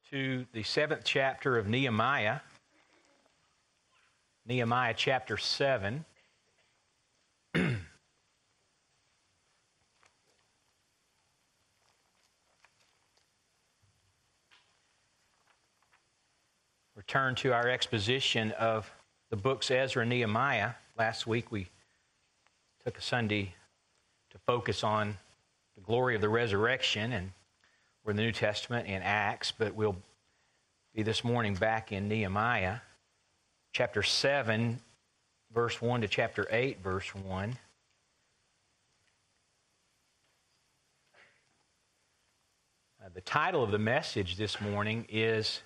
to the 7th chapter of Nehemiah, Nehemiah chapter 7. Return to our exposition of the books Ezra and Nehemiah. Last week we took a Sunday to focus on the glory of the resurrection, and we're in the New Testament in Acts, but we'll be this morning back in Nehemiah, chapter 7, verse 1 to chapter 8, verse 1. The title of the message this morning is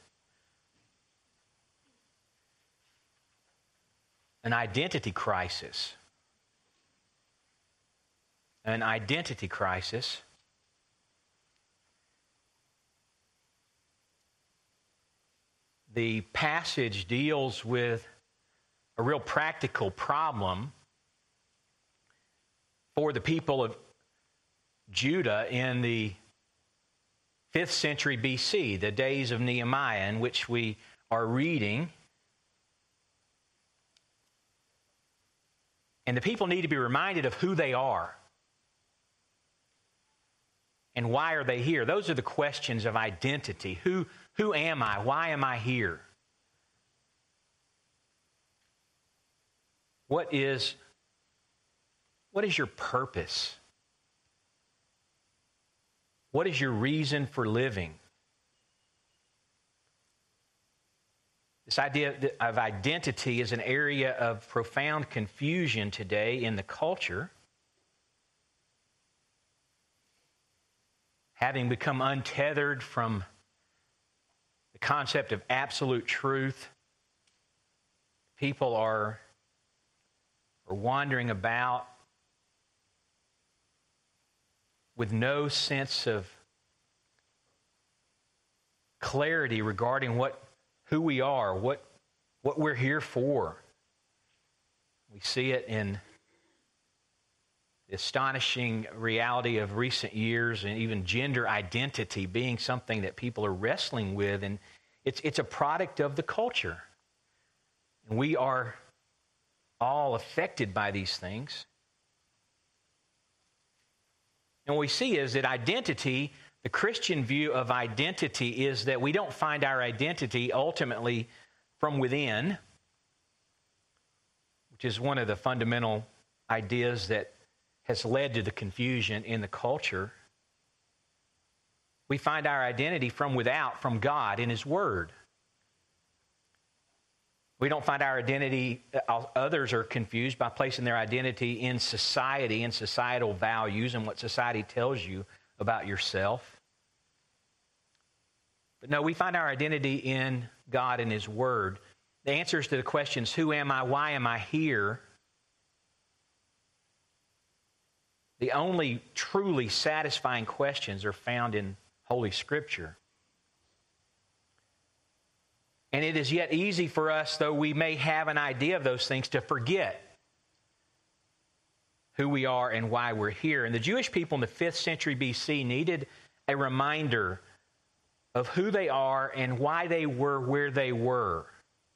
An Identity Crisis. An identity crisis. The passage deals with a real practical problem for the people of Judah in the 5th century BC, the days of Nehemiah, in which we are reading. And the people need to be reminded of who they are. And why are they here? Those are the questions of identity. Who am I? Why am I here? What is your purpose? What is your reason for living? This idea of identity is an area of profound confusion today in the culture, having become untethered from the concept of absolute truth. People are wandering about with no sense of clarity regarding who we are, what we're here for. We see it in the astonishing reality of recent years, and even gender identity being something that people are wrestling with, and it's a product of the culture. And we are all affected by these things. And what we see is that identity, the Christian view of identity, is that we don't find our identity ultimately from within, which is one of the fundamental ideas that has led to the confusion in the culture. We find our identity from without, from God in His Word. We don't find our identity, others are confused by placing their identity in society and societal values and what society tells you about yourself. But no, we find our identity in God and His Word. The answers to the questions, who am I, why am I here? The only truly satisfying questions are found in Holy Scripture. And it is yet easy for us, though we may have an idea of those things, to forget who we are and why we're here. And the Jewish people in the 5th century BC needed a reminder of who they are and why they were where they were.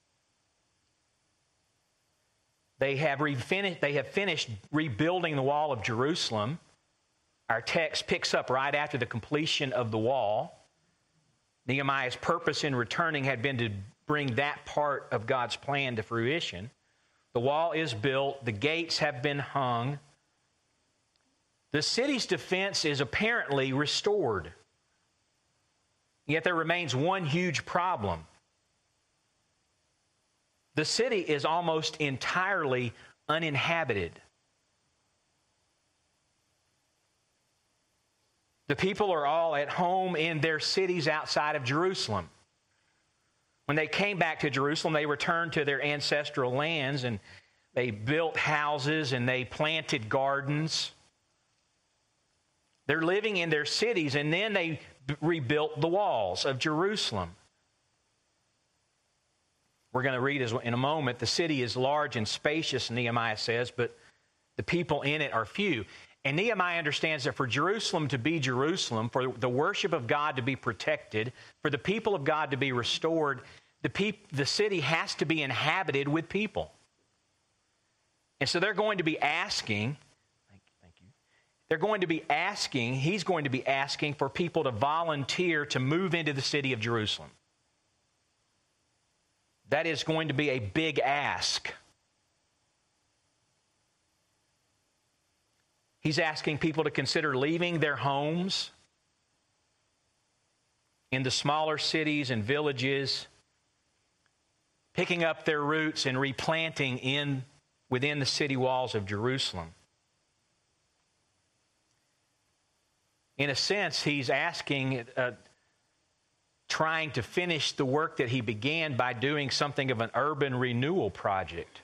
They have finished rebuilding the wall of Jerusalem. Our text picks up right after the completion of the wall. Nehemiah's purpose in returning had been to bring that part of God's plan to fruition. The wall is built. The gates have been hung. The city's defense is apparently restored. Yet there remains one huge problem. The city is almost entirely uninhabited. The people are all at home in their cities outside of Jerusalem. When they came back to Jerusalem, they returned to their ancestral lands, and they built houses and they planted gardens. They're living in their cities, and then they rebuilt the walls of Jerusalem. We're going to read in a moment, the city is large and spacious, Nehemiah says, but the people in it are few. And Nehemiah understands that for Jerusalem to be Jerusalem, for the worship of God to be protected, for the people of God to be restored, the city has to be inhabited with people. And so they're going to be asking, thank you. He's going to be asking for people to volunteer to move into the city of Jerusalem. That is going to be a big ask. He's asking people to consider leaving their homes in the smaller cities and villages, picking up their roots and replanting within the city walls of Jerusalem. In a sense, he's asking, trying to finish the work that he began by doing something of an urban renewal project.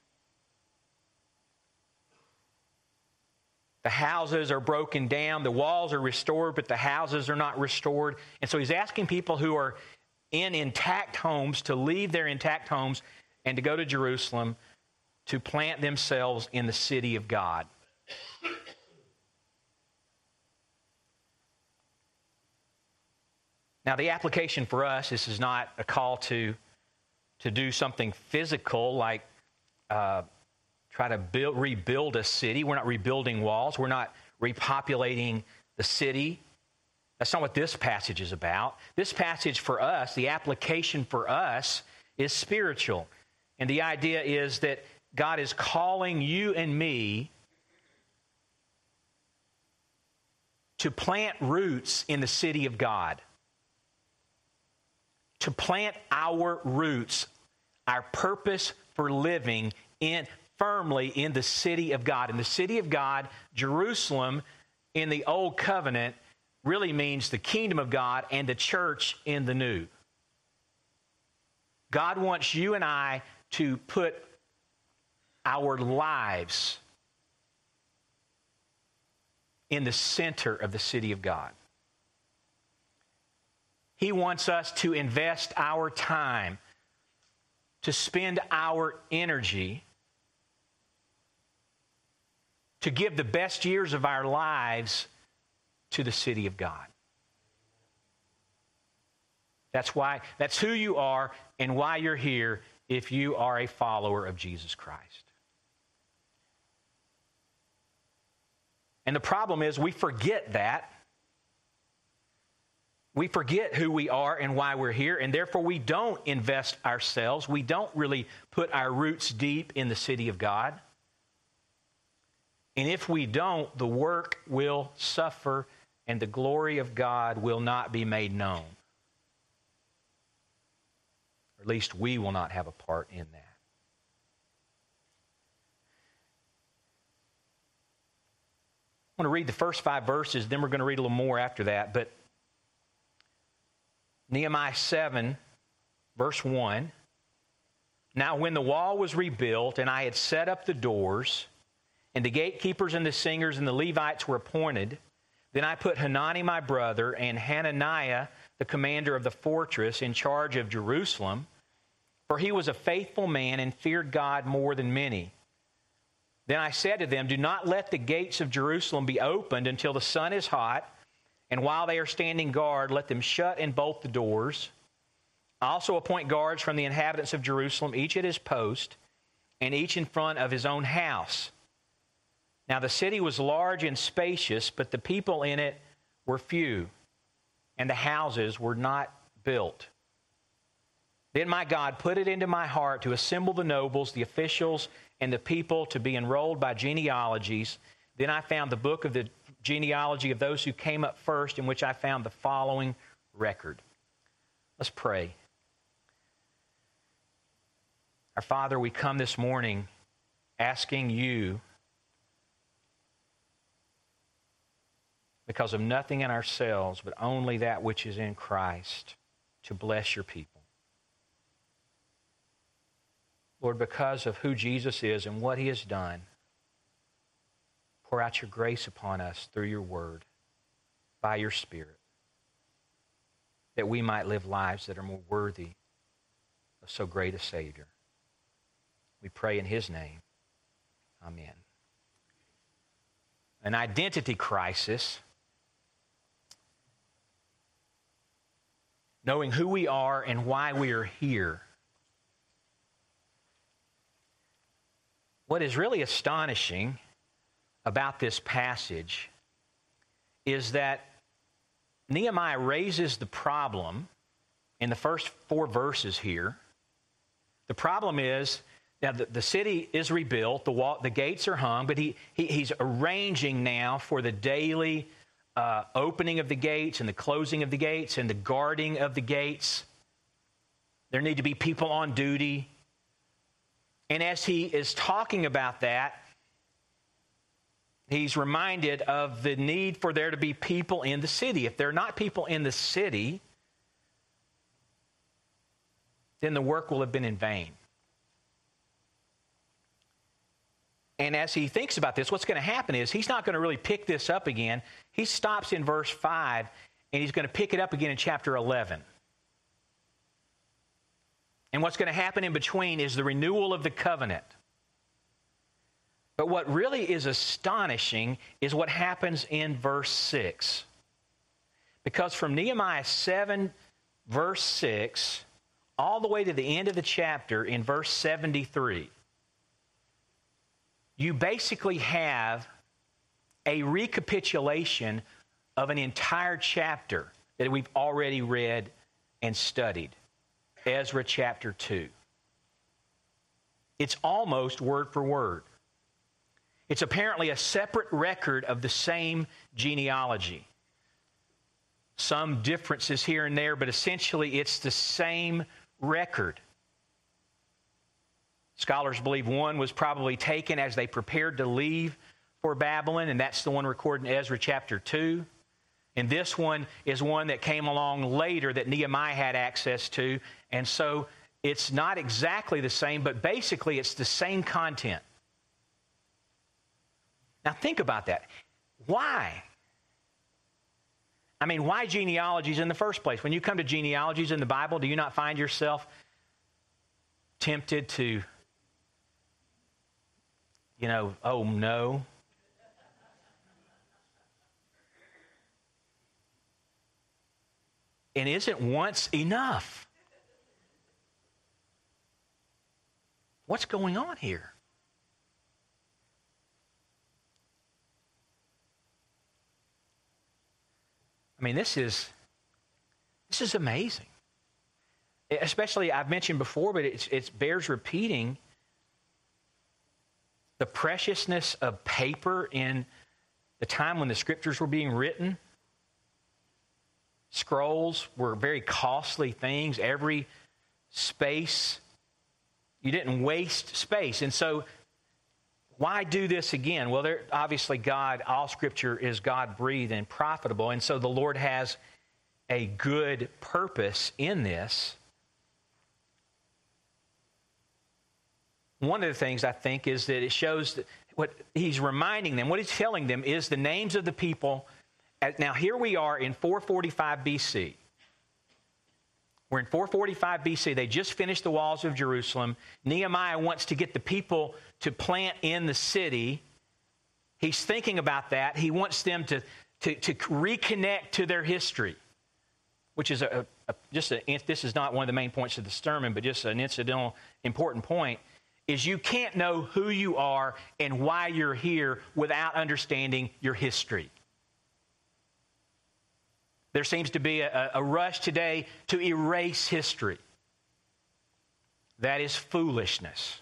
The houses are broken down, the walls are restored, but the houses are not restored. And so he's asking people who are in intact homes to leave their intact homes and to go to Jerusalem to plant themselves in the city of God. Now, the application for us, this is not a call to do something physical like try to rebuild a city. We're not rebuilding walls. We're not repopulating the city. That's not what this passage is about. This passage for us, the application for us, is spiritual. And the idea is that God is calling you and me to plant roots in the city of God. To plant our roots, our purpose for living firmly in the city of God. In the city of God, Jerusalem in the Old Covenant really means the kingdom of God and the church in the New. God wants you and I to put our lives in the center of the city of God. He wants us to invest our time, to spend our energy, to give the best years of our lives to the city of God. That's who you are and why you're here if you are a follower of Jesus Christ. And the problem is we forget that. We forget who we are and why we're here, and therefore we don't invest ourselves. We don't really put our roots deep in the city of God. And if we don't, the work will suffer and the glory of God will not be made known. Or at least we will not have a part in that. I want to read the first 5 verses, then we're going to read a little more after that. But Nehemiah 7, verse 1. Now when the wall was rebuilt and I had set up the doors, and the gatekeepers and the singers and the Levites were appointed, then I put Hanani my brother and Hananiah the commander of the fortress in charge of Jerusalem, for he was a faithful man and feared God more than many. Then I said to them, do not let the gates of Jerusalem be opened until the sun is hot, and while they are standing guard, let them shut and bolt the doors. I also appoint guards from the inhabitants of Jerusalem, each at his post, and each in front of his own house. Now the city was large and spacious, but the people in it were few, and the houses were not built. Then my God put it into my heart to assemble the nobles, the officials, and the people to be enrolled by genealogies. Then I found the book of the genealogy of those who came up first, in which I found the following record. Let's pray. Our Father, we come this morning asking you, because of nothing in ourselves, but only that which is in Christ, to bless your people. Lord, because of who Jesus is and what he has done, pour out your grace upon us through your word, by your Spirit, that we might live lives that are more worthy of so great a Savior. We pray in his name. Amen. an identity crisis, knowing who we are and why we are here. What is really astonishing about this passage is that Nehemiah raises the problem in the first 4 verses here. The problem is, now the city is rebuilt, the gates are hung, but he's arranging now for the daily opening of the gates and the closing of the gates and the guarding of the gates. There need to be people on duty. And as he is talking about that, he's reminded of the need for there to be people in the city. If there are not people in the city, then the work will have been in vain. And as he thinks about this, what's going to happen is he's not going to really pick this up again. He stops in verse 5, and he's going to pick it up again in chapter 11. And what's going to happen in between is the renewal of the covenant. But what really is astonishing is what happens in verse 6. Because from Nehemiah 7, verse 6, all the way to the end of the chapter in verse 73, you basically have a recapitulation of an entire chapter that we've already read and studied. Ezra chapter 2. It's almost word for word. It's apparently a separate record of the same genealogy. Some differences here and there, but essentially it's the same record. Scholars believe one was probably taken as they prepared to leave for Babylon, and that's the one recorded in Ezra chapter 2. And this one is one that came along later that Nehemiah had access to, and so it's not exactly the same, but basically it's the same content. Now think about that. Why? I mean, why genealogies in the first place? When you come to genealogies in the Bible, do you not find yourself tempted to, oh no? And isn't once enough? What's going on here? I mean, this is amazing. Especially, I've mentioned before, but it bears repeating the preciousness of paper in the time when the scriptures were being written. Scrolls were very costly things. Every space, you didn't waste space. And so, why do this again? Well, obviously all Scripture is God-breathed and profitable, and so the Lord has a good purpose in this. One of the things I think is that it shows that what he's reminding them, what he's telling them is the names of the people. Now, here we are in 445 BC. We're in 445 BC. They just finished the walls of Jerusalem. Nehemiah wants to get the people to plant in the city. He's thinking about that. He wants them to reconnect to their history, which is this is not one of the main points of the sermon, but just an incidental important point, is you can't know who you are and why you're here without understanding your history. There seems to be a rush today to erase history. That is foolishness.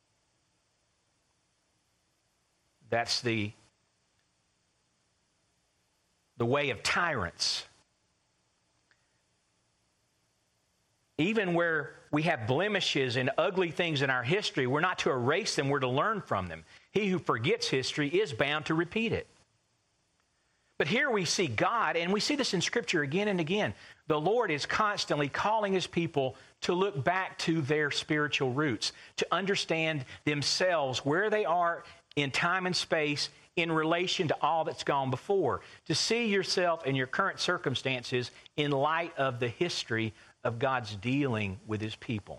That's the way of tyrants. Even where we have blemishes and ugly things in our history, we're not to erase them, we're to learn from them. He who forgets history is bound to repeat it. But here we see God, and we see this in Scripture again and again. The Lord is constantly calling His people to look back to their spiritual roots, to understand themselves, where they are in time and space in relation to all that's gone before, to see yourself and your current circumstances in light of the history of God's dealing with His people.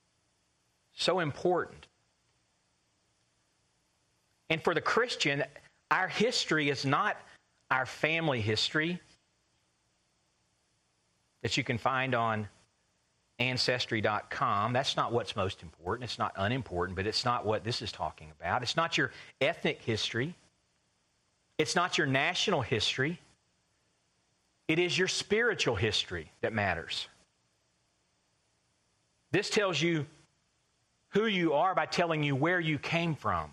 So important. And for the Christian, Our history is not our family history that you can find on Ancestry.com. That's not what's most important. It's not unimportant, but it's not what this is talking about. It's not your ethnic history. It's not your national history. It is your spiritual history that matters. This tells you who you are by telling you where you came from.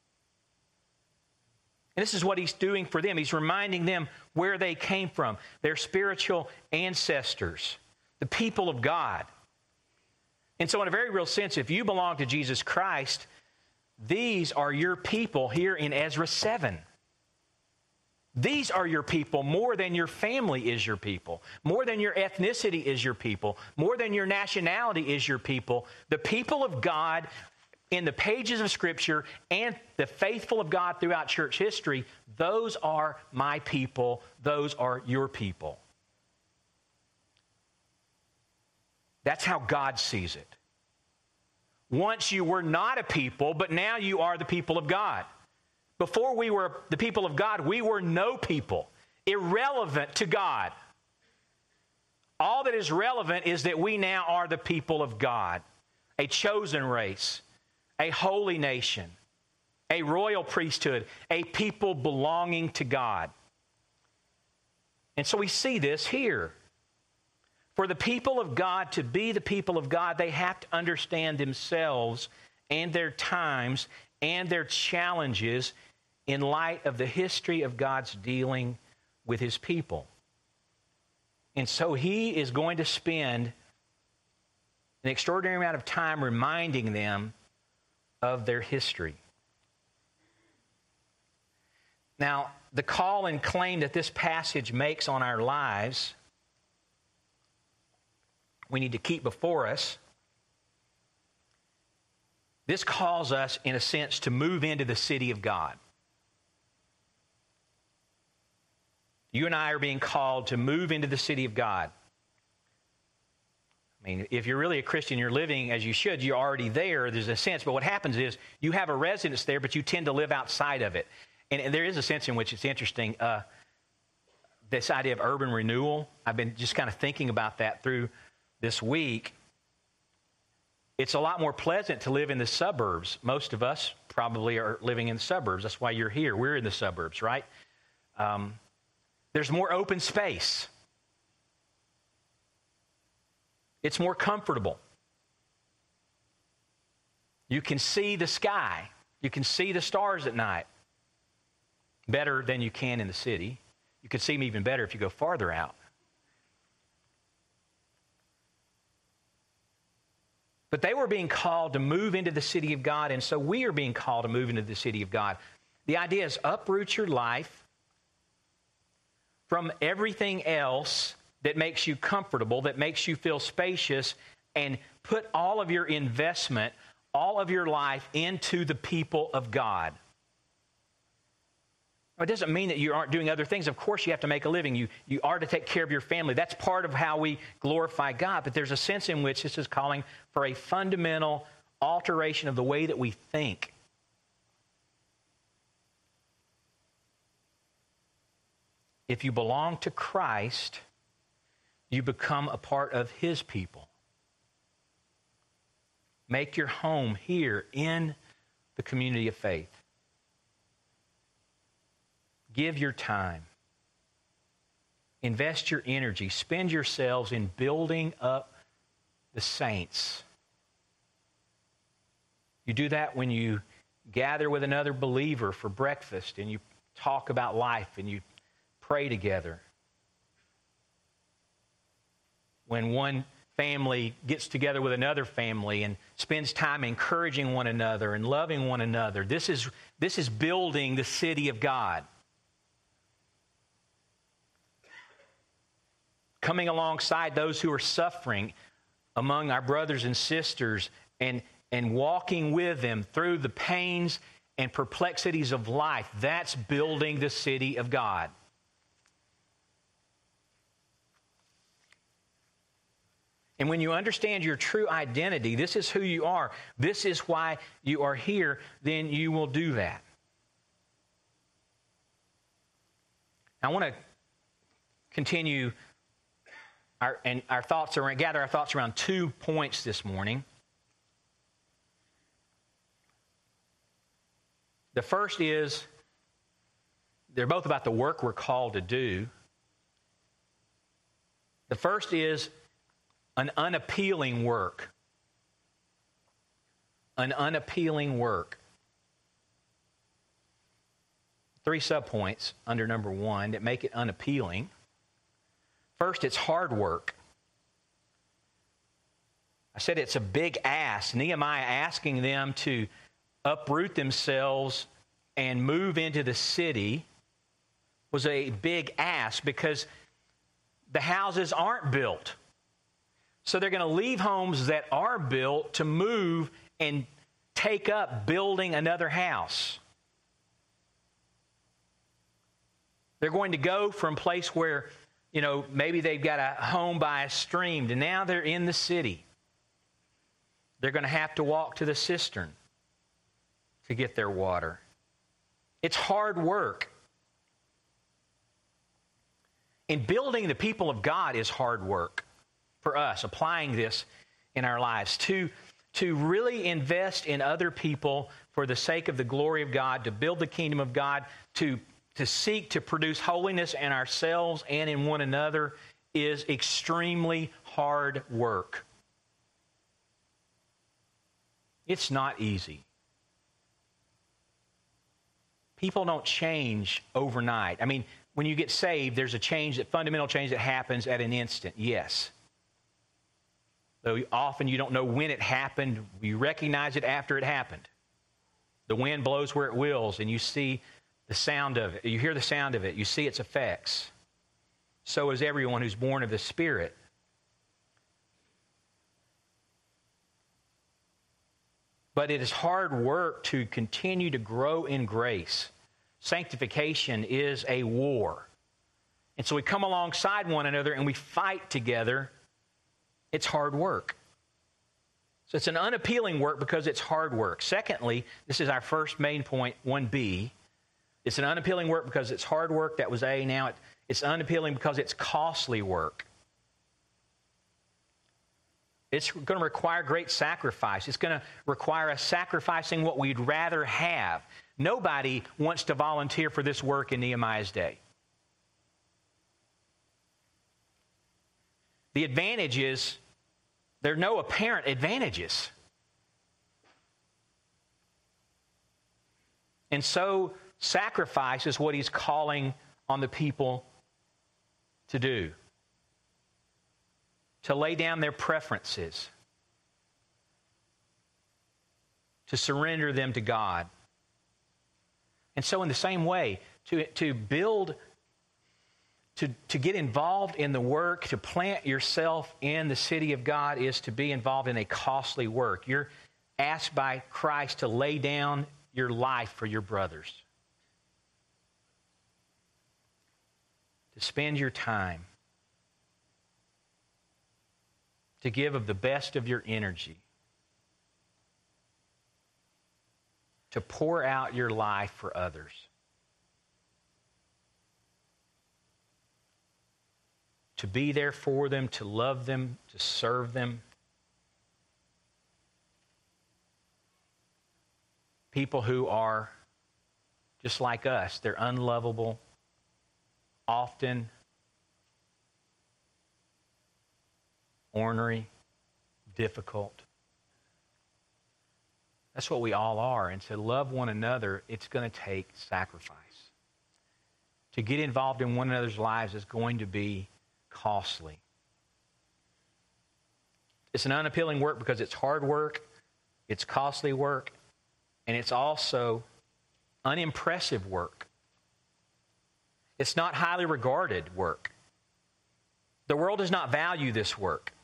And this is what he's doing for them. He's reminding them where they came from, their spiritual ancestors, the people of God. And so in a very real sense, if you belong to Jesus Christ, these are your people here in Ezra 7. These are your people more than your family is your people, more than your ethnicity is your people, more than your nationality is your people. The people of God in the pages of Scripture and the faithful of God throughout church history, those are my people, those are your people. That's how God sees it. Once you were not a people, but now you are the people of God. Before we were the people of God, we were no people, irrelevant to God. All that is relevant is that we now are the people of God, a chosen race, a holy nation, a royal priesthood, a people belonging to God. And so we see this here. For the people of God to be the people of God, they have to understand themselves and their times and their challenges in light of the history of God's dealing with his people. And so he is going to spend an extraordinary amount of time reminding them of their history. Now, the call and claim that this passage makes on our lives, we need to keep before us. This calls us, in a sense, to move into the city of God. You and I are being called to move into the city of God. I mean, if you're really a Christian, you're living as you should, you're already there, there's a sense. But what happens is you have a residence there, but you tend to live outside of it. And there is a sense in which it's interesting, this idea of urban renewal. I've been just kind of thinking about that through this week. It's a lot more pleasant to live in the suburbs. Most of us probably are living in the suburbs. That's why you're here. We're in the suburbs, right? There's more open space. It's more comfortable. You can see the sky. You can see the stars at night better than you can in the city. You can see them even better if you go farther out. But they were being called to move into the city of God, and so we are being called to move into the city of God. The idea is uproot your life from everything else that makes you comfortable, that makes you feel spacious, and put all of your investment, all of your life into the people of God. It doesn't mean that you aren't doing other things. Of course, you have to make a living. You are to take care of your family. That's part of how we glorify God. But there's a sense in which this is calling for a fundamental alteration of the way that we think. If you belong to Christ, you become a part of his people. Make your home here in the community of faith. Give your time. Invest your energy. Spend yourselves in building up the saints. You do that when you gather with another believer for breakfast and you talk about life and you pray together. When one family gets together with another family and spends time encouraging one another and loving one another, this is building the city of God. Coming alongside those who are suffering among our brothers and sisters and walking with them through the pains and perplexities of life, that's building the city of God. And when you understand your true identity, this is who you are, this is why you are here, then you will do that. I want to continue gather our thoughts around 2 points this morning. The first is, they're both about the work we're called to do. The first is an unappealing work. An unappealing work. 3 subpoints under number 1 that make it unappealing. First, it's hard work. I said it's a big ask. Nehemiah asking them to uproot themselves and move into the city was a big ask because the houses aren't built. So they're going to leave homes that are built to move and take up building another house. They're going to go from a place where, maybe they've got a home by a stream, and now they're in the city. They're going to have to walk to the cistern to get their water. It's hard work. And building the people of God is hard work for us, applying this in our lives. To really invest in other people for the sake of the glory of God, to build the kingdom of God, to seek to produce holiness in ourselves and in one another is extremely hard work. It's not easy. People don't change overnight. I mean, when you get saved, there's a fundamental change that happens at an instant, yes. Though often you don't know when it happened, you recognize it after it happened. The wind blows where it wills, and you see the sound of it. You hear the sound of it. You see its effects. So is everyone who's born of the Spirit. But it is hard work to continue to grow in grace. Sanctification is a war. And so we come alongside one another and we fight together. It's hard work. So it's an unappealing work because it's hard work. Secondly, this is our first main point, 1B. It's an unappealing work because it's hard work. That was A. Now it's unappealing because it's costly work. It's going to require great sacrifice. It's going to require us sacrificing what we'd rather have. Nobody wants to volunteer for this work in Nehemiah's day. The advantage is there are no apparent advantages. And so sacrifice is what he's calling on the people to do. To lay down their preferences. To surrender them to God. And so in the same way, to build, to get involved in the work, to plant yourself in the city of God is to be involved in a costly work. You're asked by Christ to lay down your life for your brothers. To spend your time. To give of the best of your energy. To pour out your life for others. To be there for them, to love them, to serve them. People who are just like us, they're unlovable, often ornery, difficult. That's what we all are. And to love one another, it's going to take sacrifice. To get involved in one another's lives is going to be costly. It's an unappealing work because it's hard work, it's costly work, and it's also unimpressive work. It's not highly regarded work. The world does not value this work.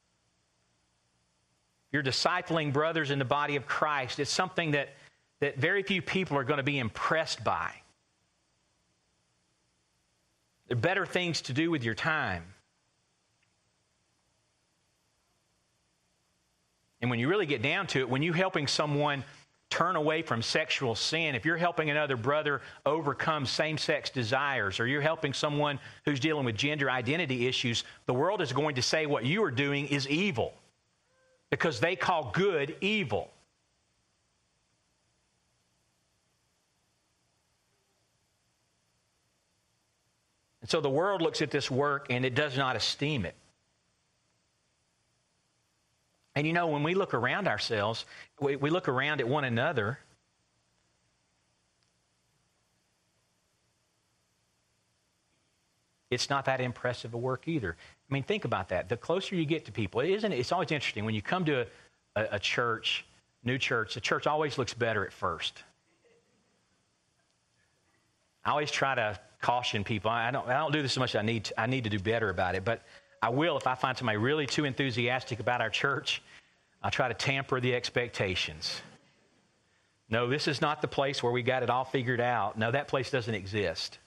You're discipling brothers in the body of Christ. It's something that very few people are going to be impressed by. There are better things to do with your time. And when you really get down to it, when you're helping someone turn away from sexual sin, if you're helping another brother overcome same-sex desires, or you're helping someone who's dealing with gender identity issues, the world is going to say what you are doing is evil because they call good evil. And so the world looks at this work and it does not esteem it. And you know, when we look around ourselves, we look around at one another, it's not that impressive a work either. I mean, think about that. The closer you get to people, it's always interesting. When you come to a church, new church, the church always looks better at first. I always try to caution people. I don't do this so much. I need to do better about it, but I will if I find somebody really too enthusiastic about our church. I'll try to tamper the expectations. No, this is not the place where we got it all figured out. No, that place doesn't exist.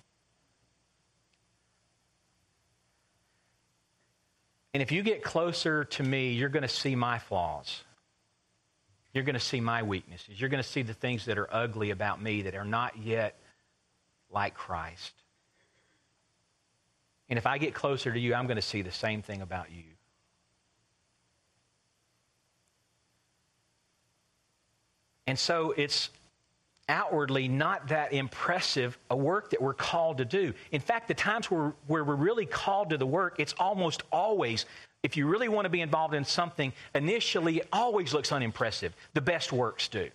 And if you get closer to me, you're going to see my flaws. You're going to see my weaknesses. You're going to see the things that are ugly about me that are not yet like Christ. And if I get closer to you, I'm going to see the same thing about you. And so it's outwardly not that impressive a work that we're called to do. In fact, the times where we're really called to the work, it's almost always, if you really want to be involved in something, initially it always looks unimpressive. The best works do.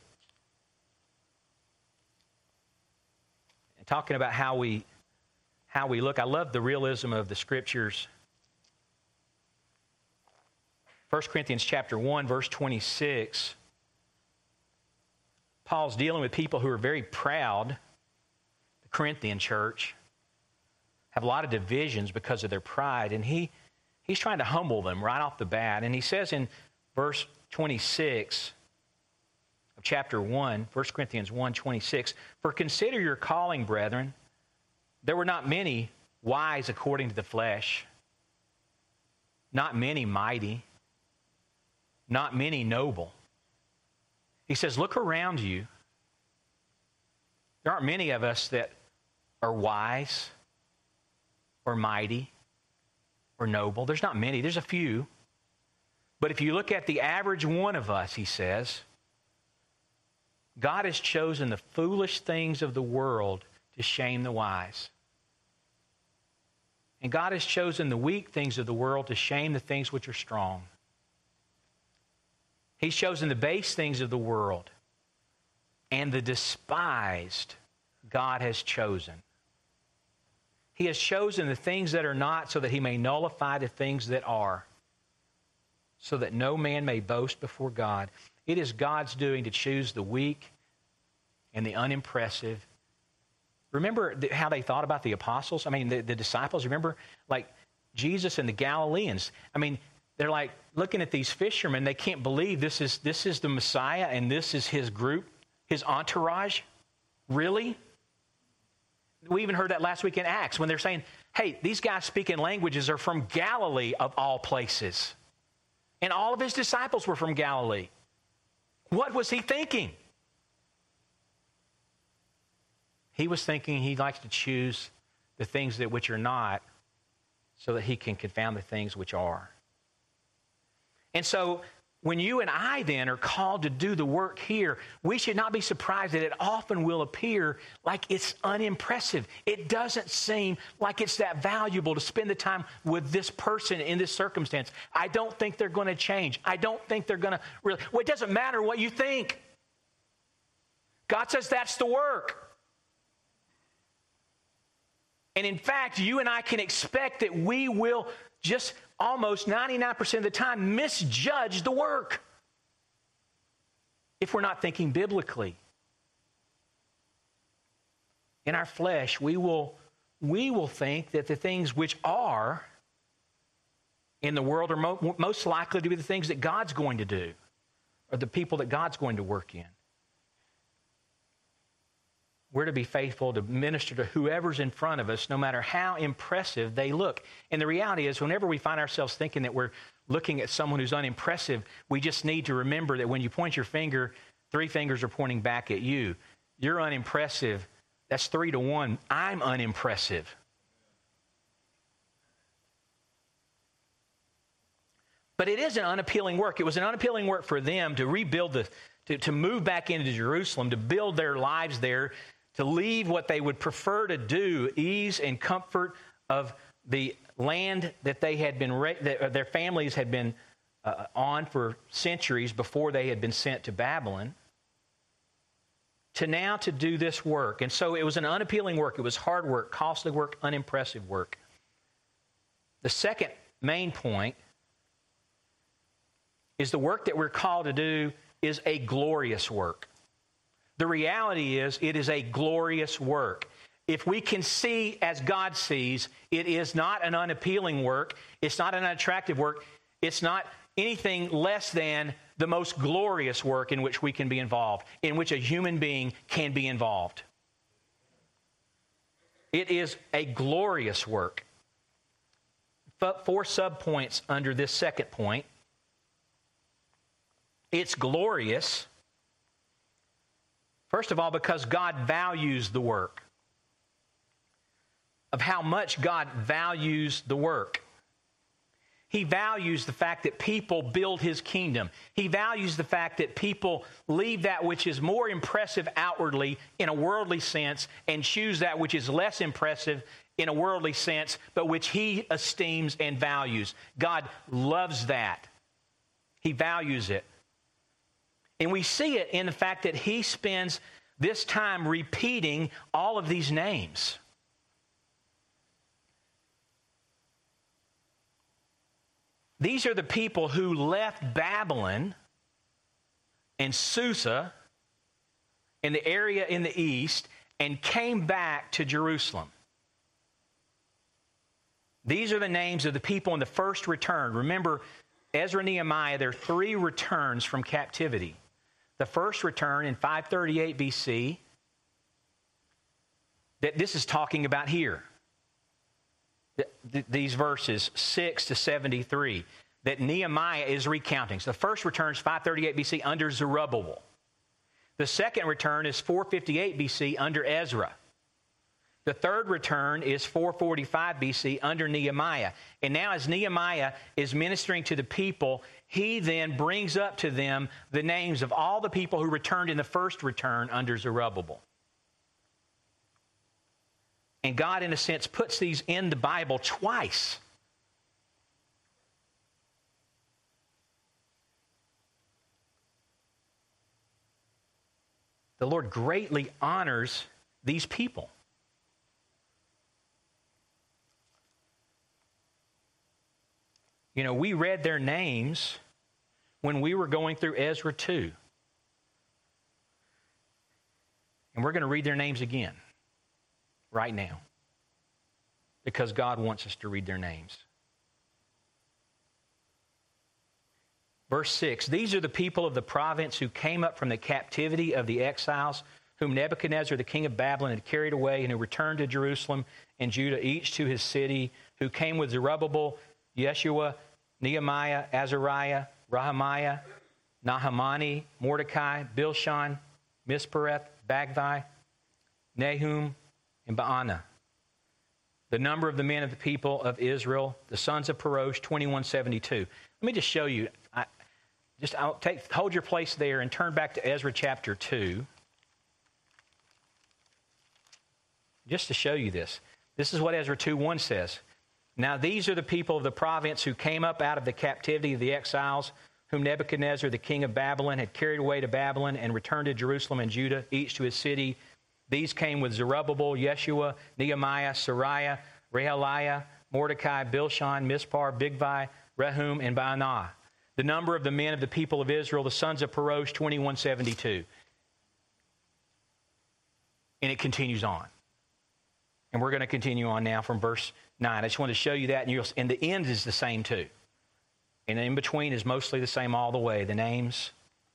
And talking about how we look, I love the realism of the Scriptures. 1 Corinthians chapter 1, verse 26, Paul's dealing with people who are very proud. The Corinthian church have a lot of divisions because of their pride, and he's trying to humble them right off the bat. And he says in verse 26 of chapter 1, 1 Corinthians 1, 26, "For consider your calling, brethren. There were not many wise according to the flesh, not many mighty, not many noble." He says, look around you. There aren't many of us that are wise or mighty or noble. There's not many. There's a few. But if you look at the average one of us, he says, God has chosen the foolish things of the world to shame the wise. And God has chosen the weak things of the world to shame the things which are strong. He's chosen the base things of the world, and the despised God has chosen. He has chosen the things that are not so that he may nullify the things that are, so that no man may boast before God. It is God's doing to choose the weak and the unimpressive. Remember how they thought about the apostles? I mean, the disciples. Remember, like Jesus and the Galileans. I mean, they're like looking at these fishermen. They can't believe this is the Messiah and this is his group, his entourage. Really? We even heard that last week in Acts when they're saying, hey, these guys speaking languages are from Galilee of all places. And all of his disciples were from Galilee. What was he thinking? He was thinking he likes to choose the things that which are not so that he can confound the things which are. And so when you and I then are called to do the work here, we should not be surprised that it often will appear like it's unimpressive. It doesn't seem like it's that valuable to spend the time with this person in this circumstance. I don't think they're going to change. I don't think they're going to really. Well, it doesn't matter what you think. God says that's the work. And in fact, you and I can expect that we will just almost 99% of the time misjudge the work if we're not thinking biblically. In our flesh, we will think that the things which are in the world are most likely to be the things that God's going to do, or the people that God's going to work in. We're to be faithful to minister to whoever's in front of us, no matter how impressive they look. And the reality is, whenever we find ourselves thinking that we're looking at someone who's unimpressive, we just need to remember that when you point your finger Three fingers are pointing back at you. You're unimpressive. That's 3-1. I'm unimpressive. But it is an unappealing work. It was an unappealing work for them to rebuild to move back into Jerusalem, to build their lives there, to leave what they would prefer to do, ease and comfort of the land that they had been, that their families had been on for centuries before they had been sent to Babylon, to do this work. And so it was an unappealing work. It was hard work, costly work, unimpressive work. The second main point is the work that we're called to do is a glorious work. The reality is it is a glorious work. If we can see as God sees, it is not an unappealing work. It's not an unattractive work. It's not anything less than the most glorious work in which we can be involved, in which a human being can be involved. It is a glorious work. 4 subpoints under this second point. It's glorious, first of all, because God values the work, of how much God values the work. He values the fact that people build His kingdom. He values the fact that people leave that which is more impressive outwardly in a worldly sense and choose that which is less impressive in a worldly sense, but which He esteems and values. God loves that. He values it. And we see it in the fact that He spends this time repeating all of these names. These are the people who left Babylon and Susa in the area in the east and came back to Jerusalem. These are the names of the people in the first return. Remember, Ezra and Nehemiah, there are 3 returns from captivity. The first return in 538 BC, that this is talking about here. These verses 6 to 73 that Nehemiah is recounting. So the first return is 538 BC under Zerubbabel. The second return is 458 BC under Ezra. The third return is 445 BC under Nehemiah. And now as Nehemiah is ministering to the people, he then brings up to them the names of all the people who returned in the first return under Zerubbabel. And God, in a sense, puts these in the Bible twice. The Lord greatly honors these people. You know, we read their names when we were going through Ezra 2. And we're going to read their names again right now because God wants us to read their names. Verse 6, these are the people of the province who came up from the captivity of the exiles, whom Nebuchadnezzar, the king of Babylon, had carried away, and who returned to Jerusalem and Judah, each to his city, who came with Zerubbabel, Yeshua, Nehemiah, Azariah, Rahamiah, Nahamani, Mordecai, Bilshan, Mispereth, Bagvai, Nahum, and Baanah. The number of the men of the people of Israel, the sons of Parosh, 2172. Let me just show you. Hold your place there and turn back to Ezra chapter 2. Just to show you this. This is what Ezra 2:1 says. Now these are the people of the province who came up out of the captivity of the exiles, whom Nebuchadnezzar, the king of Babylon, had carried away to Babylon and returned to Jerusalem and Judah, each to his city. These came with Zerubbabel, Yeshua, Nehemiah, Sariah, Rehaliah, Mordecai, Bilshan, Mispar, Bigvai, Rehum, and Baanah. The number of the men of the people of Israel, the sons of Parosh, 2172. And it continues on. And we're going to continue on now from verse 9. I just want to show you that. And the end is the same too. And in between is mostly the same all the way. The names.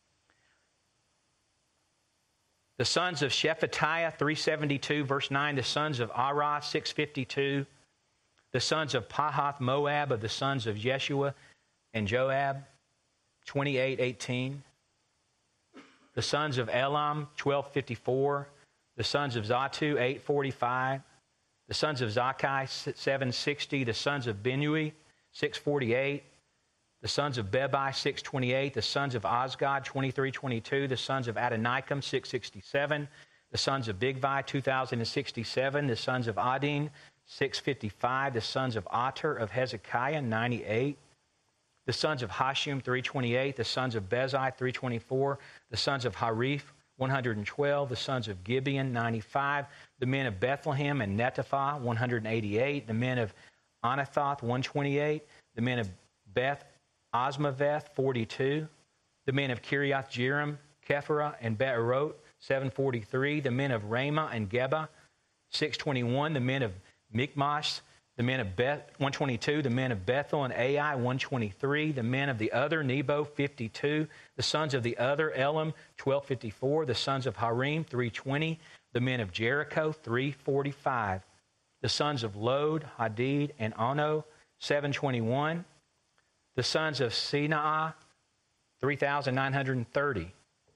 The sons of Shephatiah, 372, verse 9. The sons of Arah, 652. The sons of Pahath Moab, of the sons of Jeshua and Joab, 2818. The sons of Elam, 1254. The sons of Zatu, 845. The sons of Zakkai, 760. The sons of Binui, 648. The sons of Bebai, 628. The sons of Azgad, 2322. The sons of Adonikam, 667. The sons of Bigvai, 2067. The sons of Adin, 655. The sons of Ater of Hezekiah, 98. The sons of Hashum, 328. The sons of Bezai, 324. The sons of Harif, 112. The sons of Gibeon, 95. The men of Bethlehem and Netophah, 188. The men of Anathoth, 128. The men of Beth Asmaveth, 42. The men of Kiriath Jearim, Kephirah, and Be'erot, 743. The men of Ramah and Geba, 621. The men of Michmash, the men of 122. The men of Bethel and Ai, 123. The men of the other Nebo, 52. The sons of the other Elam, 1254. The sons of Harim, 320. The men of Jericho, 345. The sons of Lod, Hadid, and Ono, 721. The sons of Sinaa, 3,930.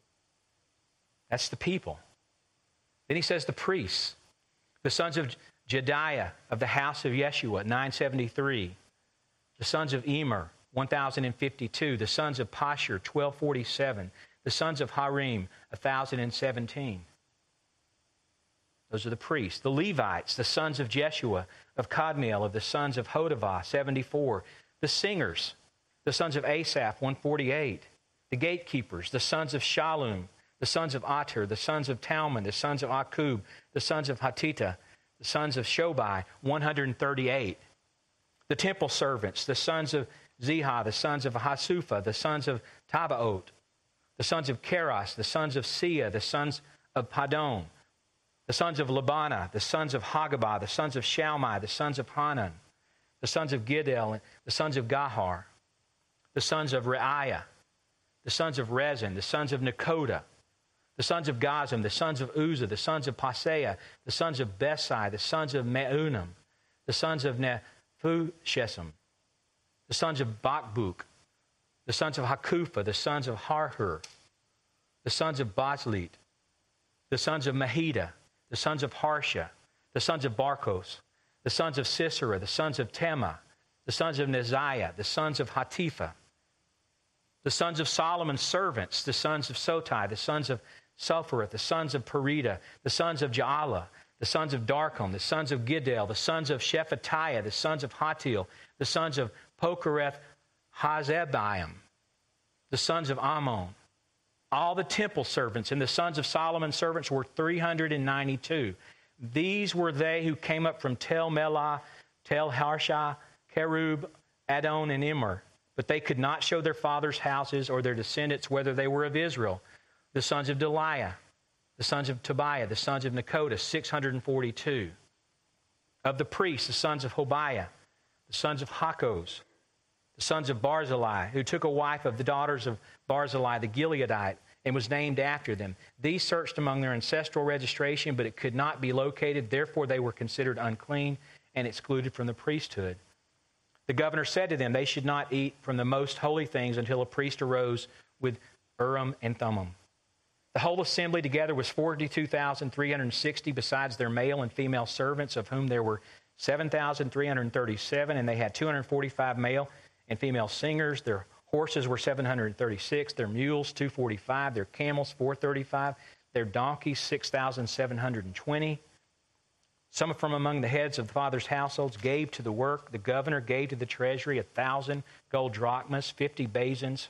That's the people. Then he says the priests. The sons of Jediah of the house of Yeshua, 973. The sons of Emer, 1,052. The sons of Pashur, 1,247. The sons of Harim, 1,017. Those are the priests. The Levites, the sons of Jeshua, of Kadmiel, of the sons of Hodavah, 74. The singers, the sons of Asaph, 148. The gatekeepers, the sons of Shallum, the sons of Ater, the sons of Talmon, the sons of Akub, the sons of Hatita, the sons of Shobai, 138. The temple servants, the sons of Ziha, the sons of Hasupha, the sons of Tabaot, the sons of Keros, the sons of Sia, the sons of Padon, the sons of Labana, the sons of Hagabah, the sons of Shalmai, the sons of Hanan, the sons of Giddel, the sons of Gahar, the sons of Reiah, the sons of Rezin, the sons of Nekoda, the sons of Gazam, the sons of Uzzah, the sons of Paseah, the sons of Besai, the sons of Meunim, the sons of Nephushesam, the sons of Bakbuk, the sons of Hakupha, the sons of Harhur, the sons of Bazlit, the sons of Mahida, the sons of Harsha, the sons of Barkos, the sons of Sisera, the sons of Tema, the sons of Neziah, the sons of Hatipha, the sons of Solomon's servants, the sons of Sotai, the sons of Sephareth, the sons of Perida, the sons of Jaala, the sons of Darkon, the sons of Giddel, the sons of Shephatiah, the sons of Hatil, the sons of Pokereth Hazebaim, the sons of Ammon. All the temple servants and the sons of Solomon's servants were 392. These were they who came up from Tel Melah, Tel Harsha, Kerub, Adon, and Immer. But they could not show their fathers' houses or their descendants whether they were of Israel. The sons of Deliah, the sons of Tobiah, the sons of Nekoda, 642. Of the priests, the sons of Hobiah, the sons of Hakos, the sons of Barzillai, who took a wife of the daughters of Barzillai the Gileadite, and was named after them. These searched among their ancestral registration, but it could not be located. Therefore, they were considered unclean and excluded from the priesthood. The governor said to them, they should not eat from the most holy things until a priest arose with Urim and Thummim. The whole assembly together was 42,360, besides their male and female servants, of whom there were 7,337, and they had 245 male and female singers. Their horses were 736, their mules 245, their camels 435, their donkeys 6,720. Some from among the heads of the fathers' households gave to the work. The governor gave to the treasury 1,000 gold drachmas, 50 basins,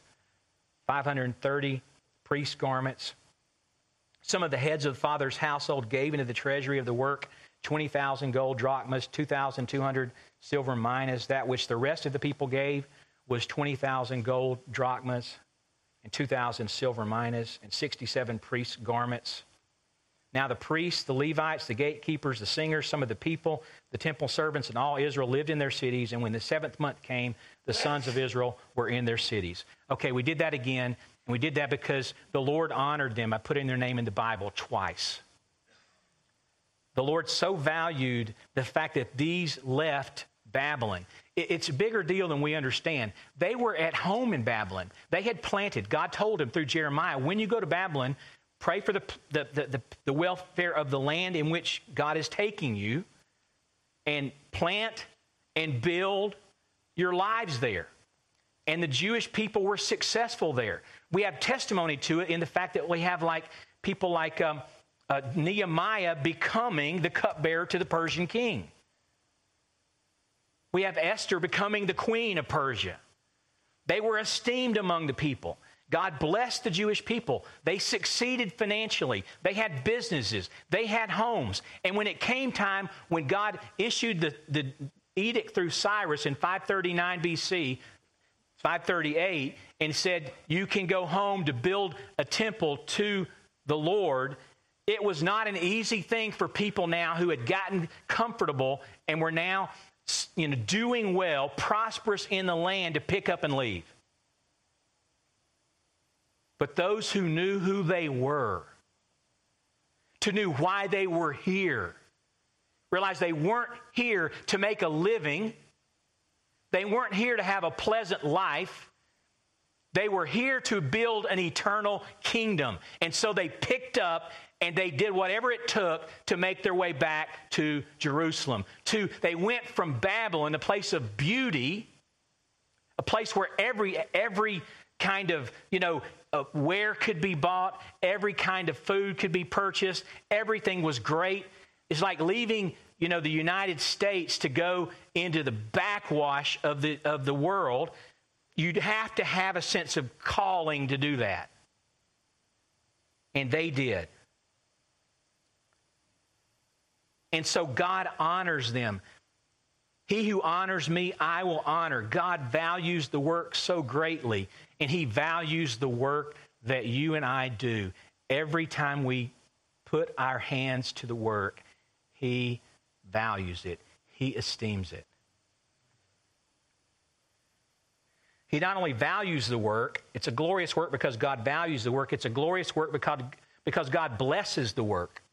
530 priest garments. Some of the heads of the father's household gave into the treasury of the work 20,000 gold drachmas, 2,200 silver minas. That which the rest of the people gave was 20,000 gold drachmas and 2,000 silver minas and 67 priest garments. Now the priests, the Levites, the gatekeepers, the singers, some of the people, the temple servants, and all Israel lived in their cities. And when the 7th month came, the sons of Israel were in their cities. Okay, we did that again. And we did that because the Lord honored them by putting their name in the Bible twice. The Lord so valued the fact that these left Babylon. It's a bigger deal than we understand. They were at home in Babylon. They had planted. God told them through Jeremiah, when you go to Babylon, pray for the welfare of the land in which God is taking you, and plant and build your lives there. And the Jewish people were successful there. We have testimony to it in the fact that we have people like Nehemiah becoming the cupbearer to the Persian king. We have Esther becoming the queen of Persia. They were esteemed among the people. God blessed the Jewish people. They succeeded financially. They had businesses. They had homes. And when it came time, when God issued the edict through Cyrus in 539 BC, 538, and said, you can go home to build a temple to the Lord, it was not an easy thing for people now who had gotten comfortable and were now doing well, prosperous in the land, to pick up and leave. But those who knew who they were, knew why they were here, realized they weren't here to make a living. They weren't here to have a pleasant life. They were here to build an eternal kingdom. And so they picked up and they did whatever it took to make their way back to Jerusalem. They went from Babylon, a place of beauty, a place where every kind of, ware could be bought, every kind of food could be purchased, everything was great. It's like leaving, the United States to go into the backwash of the world. You'd have to have a sense of calling to do that. And they did. And so God honors them. He who honors me, I will honor. God values the work so greatly, and He values the work that you and I do. Every time we put our hands to the work, He values it. He esteems it. He not only values the work, it's a glorious work because God values the work. It's a glorious work because God blesses the work.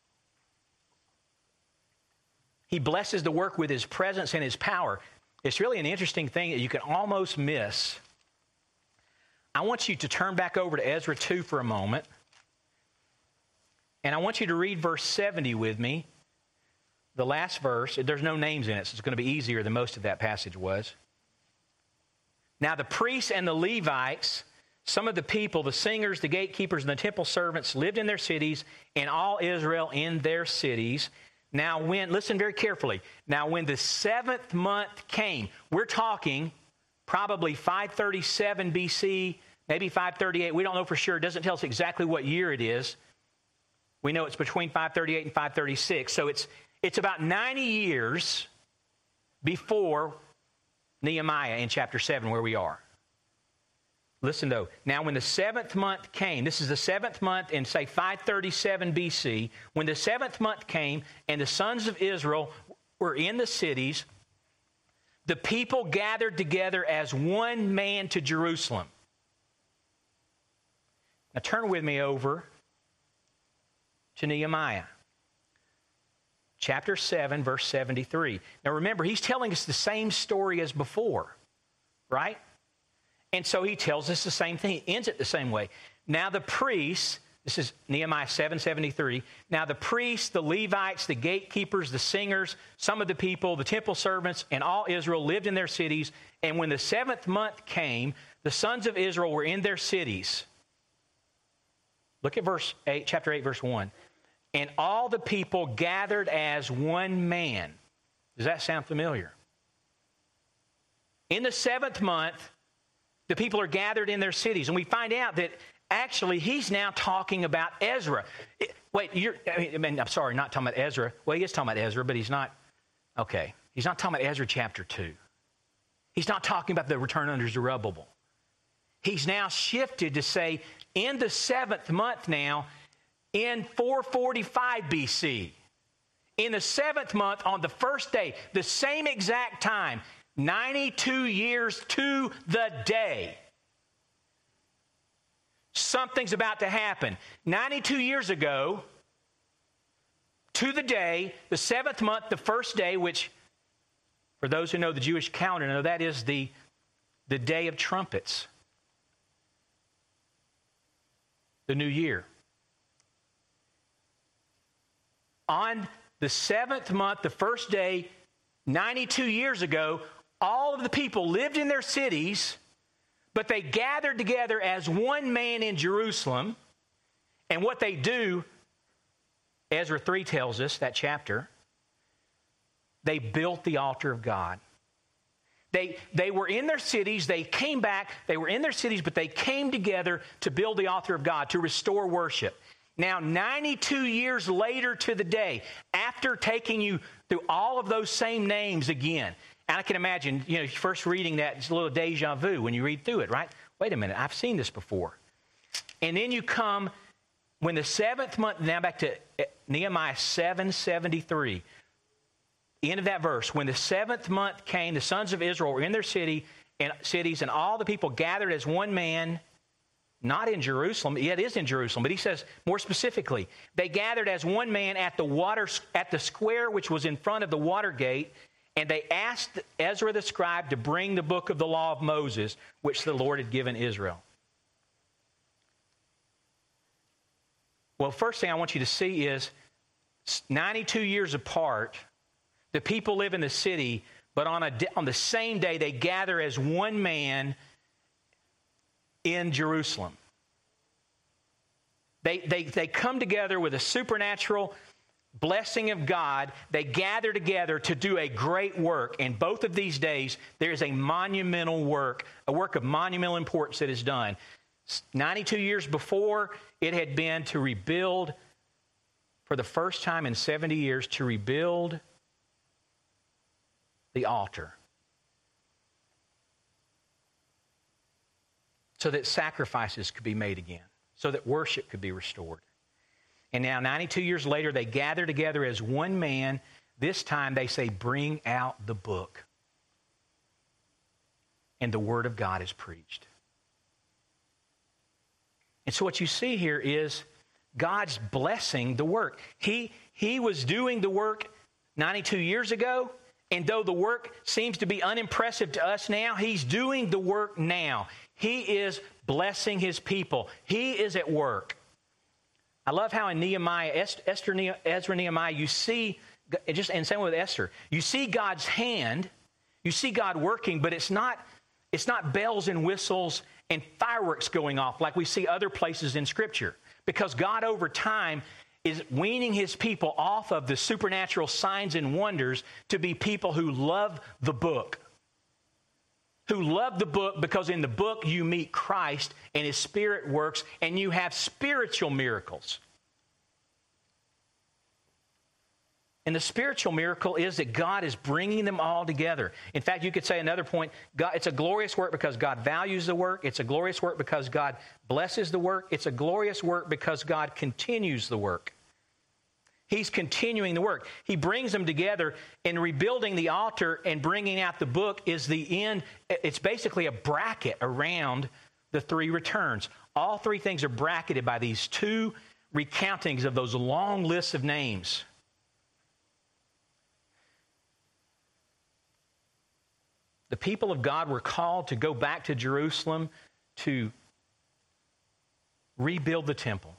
He blesses the work with His presence and His power. It's really an interesting thing that you can almost miss. I want you to turn back over to Ezra 2 for a moment. And I want you to read verse 70 with me. The last verse. There's no names in it, so it's going to be easier than most of that passage was. Now the priests and the Levites, some of the people, the singers, the gatekeepers, and the temple servants lived in their cities, and all Israel in their cities. Now listen very carefully. Now when the 7th month came, we're talking probably 537 BC, maybe 538. We don't know for sure. It doesn't tell us exactly what year it is. We know it's between 538 and 536. So it's about 90 years before Nehemiah in chapter 7 where we are. Listen though. Now when the 7th month came, this is the 7th month in say 537 BC, when the 7th month came and the sons of Israel were in the cities, the people gathered together as one man to Jerusalem. Now turn with me over to Nehemiah. Chapter 7, verse 73. Now remember, he's telling us the same story as before, right? And so he tells us the same thing. He ends it the same way. Now the priests, this is Nehemiah 7:73. Now the priests, the Levites, the gatekeepers, the singers, some of the people, the temple servants, and all Israel lived in their cities. And when the 7th month came, the sons of Israel were in their cities. Look at verse 8, chapter 8, verse 1. And all the people gathered as one man. Does that sound familiar? In the 7th month, the people are gathered in their cities. And we find out that actually he's now talking about Ezra. I'm sorry, not talking about Ezra. Well, he is talking about Ezra, but he's not. Okay. He's not talking about Ezra chapter 2. He's not talking about the return under Zerubbabel. He's now shifted to say, in the 7th month now, in 445 BC, in the 7th month, on the first day, the same exact time, 92 years to the day, something's about to happen. 92 years ago, to the day, the 7th month, the first day, which For those who know the Jewish calendar, know that is the Day of Trumpets, the New Year. On the 7th month, the first day, 92 years ago, all of the people lived in their cities, but they gathered together as one man in Jerusalem. And what they do, Ezra 3 tells us, that chapter, they built the altar of God. They were in their cities, they came back, they were in their cities, but they came together to build the altar of God, to restore worship. Now, 92 years later to the day, after taking you through all of those same names again, and I can imagine, first reading that, it's a little deja vu when you read through it, right? Wait a minute, I've seen this before. And then you come, when the 7th month, now back to Nehemiah 7:73, the end of that verse, when the 7th month came, the sons of Israel were in their cities, and all the people gathered as one man, not in Jerusalem. Yeah, it is in Jerusalem, but he says more specifically, they gathered as one man at the square which was in front of the water gate, and they asked Ezra the scribe to bring the book of the law of Moses, which the Lord had given Israel. Well, first thing I want you to see is 92 years apart, the people live in the city, but on the same day they gather as one man in Jerusalem. They come together with a supernatural blessing of God. They gather together to do a great work. And both of these days, there is a monumental work, a work of monumental importance that is done. 92 years before, it had been to rebuild, for the first time in 70 years, to rebuild the altar, so that sacrifices could be made again, so that worship could be restored. And now, 92 years later, they gather together as one man. This time they say, bring out the book. And the word of God is preached. And so what you see here is God's blessing the work. He was doing the work 92 years ago, and though the work seems to be unimpressive to us now, He's doing the work now. He is blessing His people. He is at work. I love how in Nehemiah, Ezra, Nehemiah, you see, and same with Esther, you see God's hand, you see God working, but it's not bells and whistles and fireworks going off like we see other places in Scripture. Because God over time is weaning His people off of the supernatural signs and wonders to be people who love the book. Who love the book, because in the book you meet Christ and His Spirit works and you have spiritual miracles. And the spiritual miracle is that God is bringing them all together. In fact, you could say another point, it's a glorious work because God values the work. It's a glorious work because God blesses the work. It's a glorious work because God continues the work. He's continuing the work. He brings them together, and rebuilding the altar and bringing out the book is the end. It's basically a bracket around the three returns. All three things are bracketed by these two recountings of those long lists of names. The people of God were called to go back to Jerusalem to rebuild the temple.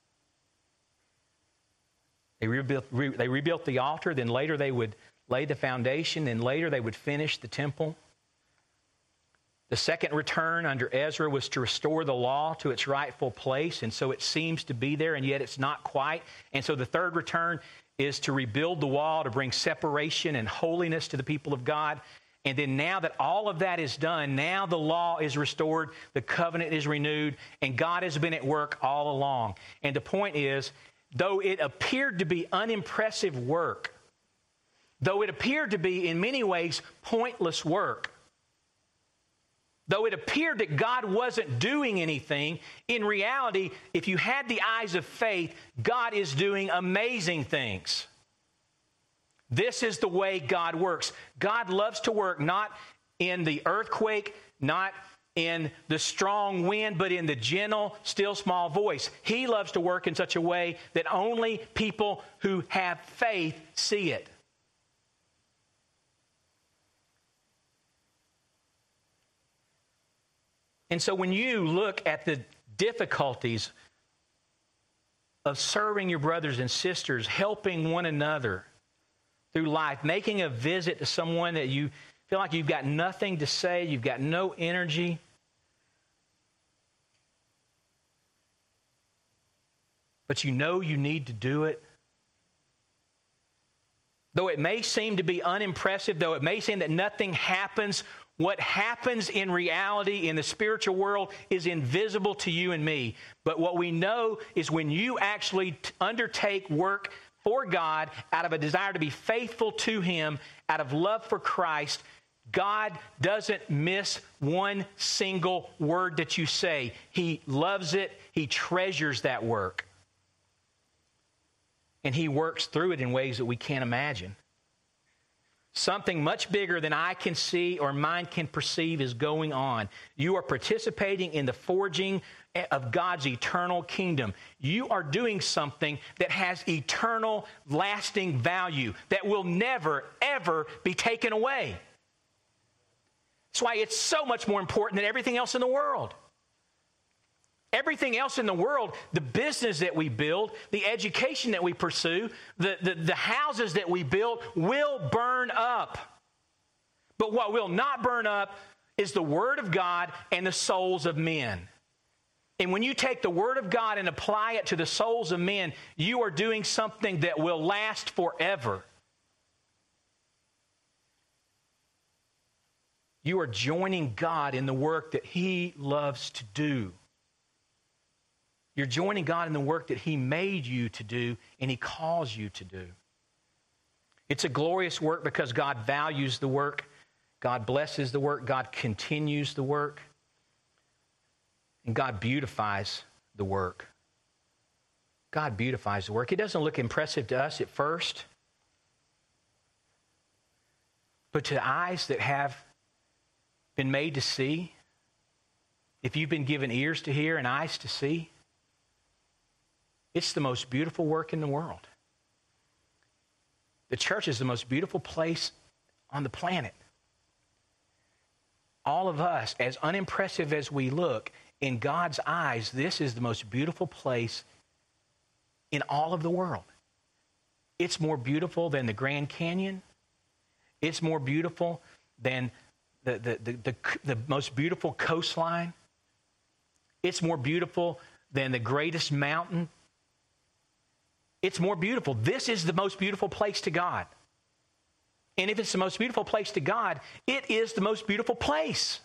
They rebuilt the altar, then later they would lay the foundation, then later they would finish the temple. The second return under Ezra was to restore the law to its rightful place, and so it seems to be there, and yet it's not quite. And so the third return is to rebuild the wall, to bring separation and holiness to the people of God. And then now that all of that is done, now the law is restored, the covenant is renewed, and God has been at work all along. And the point is, though it appeared to be unimpressive work, though it appeared to be in many ways pointless work, though it appeared that God wasn't doing anything, in reality, if you had the eyes of faith, God is doing amazing things. This is the way God works. God loves to work not in the earthquake, not in the strong wind, but in the gentle, still small voice. He loves to work in such a way that only people who have faith see it. And so when you look at the difficulties of serving your brothers and sisters, helping one another through life, making a visit to someone that you feel like you've got nothing to say, you've got no energy, but you know you need to do it. Though it may seem to be unimpressive, though it may seem that nothing happens, what happens in reality in the spiritual world is invisible to you and me. But what we know is when you actually undertake work for God out of a desire to be faithful to Him, out of love for Christ, God doesn't miss one single word that you say. He loves it. He treasures that work. And He works through it in ways that we can't imagine. Something much bigger than I can see or mind can perceive is going on. You are participating in the forging of God's eternal kingdom. You are doing something that has eternal, lasting value that will never, ever be taken away. That's why it's so much more important than everything else in the world. Everything else in the world, the business that we build, the education that we pursue, the houses that we build will burn up. But what will not burn up is the Word of God and the souls of men. And when you take the Word of God and apply it to the souls of men, you are doing something that will last forever. You are joining God in the work that He loves to do. You're joining God in the work that He made you to do and He calls you to do. It's a glorious work because God values the work. God blesses the work. God continues the work. And God beautifies the work. God beautifies the work. It doesn't look impressive to us at first. But to eyes that have been made to see, if you've been given ears to hear and eyes to see, it's the most beautiful work in the world. The church is the most beautiful place on the planet. All of us, as unimpressive as we look, in God's eyes, this is the most beautiful place in all of the world. It's more beautiful than the Grand Canyon. It's more beautiful than the most beautiful coastline. It's more beautiful than the greatest mountain. It's more beautiful. This is the most beautiful place to God. And if it's the most beautiful place to God, it is the most beautiful place.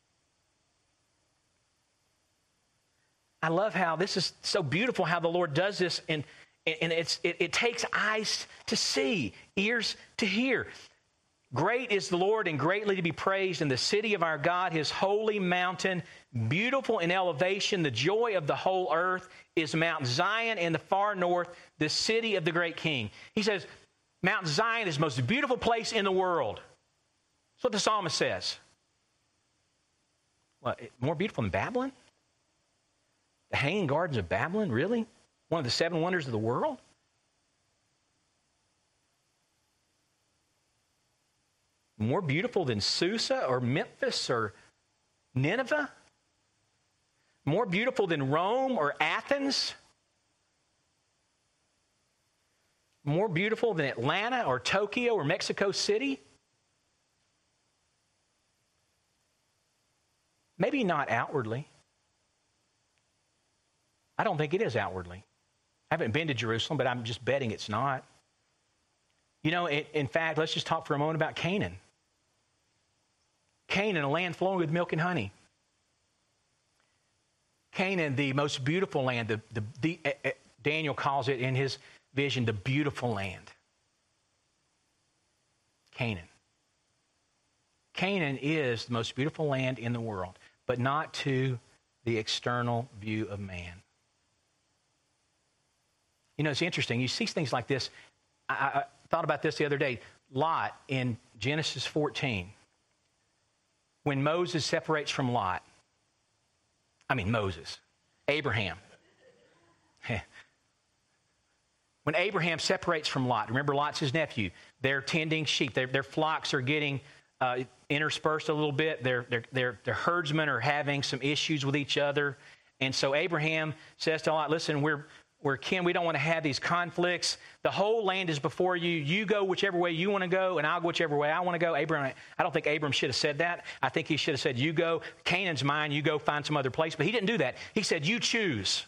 I love how this is so beautiful how the Lord does this, and it takes eyes to see, ears to hear. Great is the Lord and greatly to be praised in the city of our God, His holy mountain, beautiful in elevation. The joy of the whole earth is Mount Zion in the far north, the city of the great King. He says, Mount Zion is the most beautiful place in the world. That's what the psalmist says. What, more beautiful than Babylon? The Hanging Gardens of Babylon, really? One of the 7 wonders of the world? More beautiful than Susa or Memphis or Nineveh? More beautiful than Rome or Athens? More beautiful than Atlanta or Tokyo or Mexico City? Maybe not outwardly. I don't think it is outwardly. I haven't been to Jerusalem, but I'm just betting it's not. You know, in fact, let's just talk for a moment about Canaan. Canaan, a land flowing with milk and honey. Canaan, the most beautiful land. Daniel calls it in his vision the beautiful land. Canaan. Canaan is the most beautiful land in the world, but not to the external view of man. You know, it's interesting. You see things like this. I thought about this the other day. Lot in Genesis 14. When Moses separates from Abraham. When Abraham separates from Lot, remember Lot's his nephew. They're tending sheep. Their flocks are getting interspersed a little bit. Their herdsmen are having some issues with each other. And so Abraham says to Lot, listen, we're kin. We don't want to have these conflicts. The whole land is before you. You go whichever way you want to go, and I'll go whichever way I want to go. Abraham, I don't think Abram should have said that. I think he should have said, you go. Canaan's mine. You go find some other place. But he didn't do that. He said, you choose.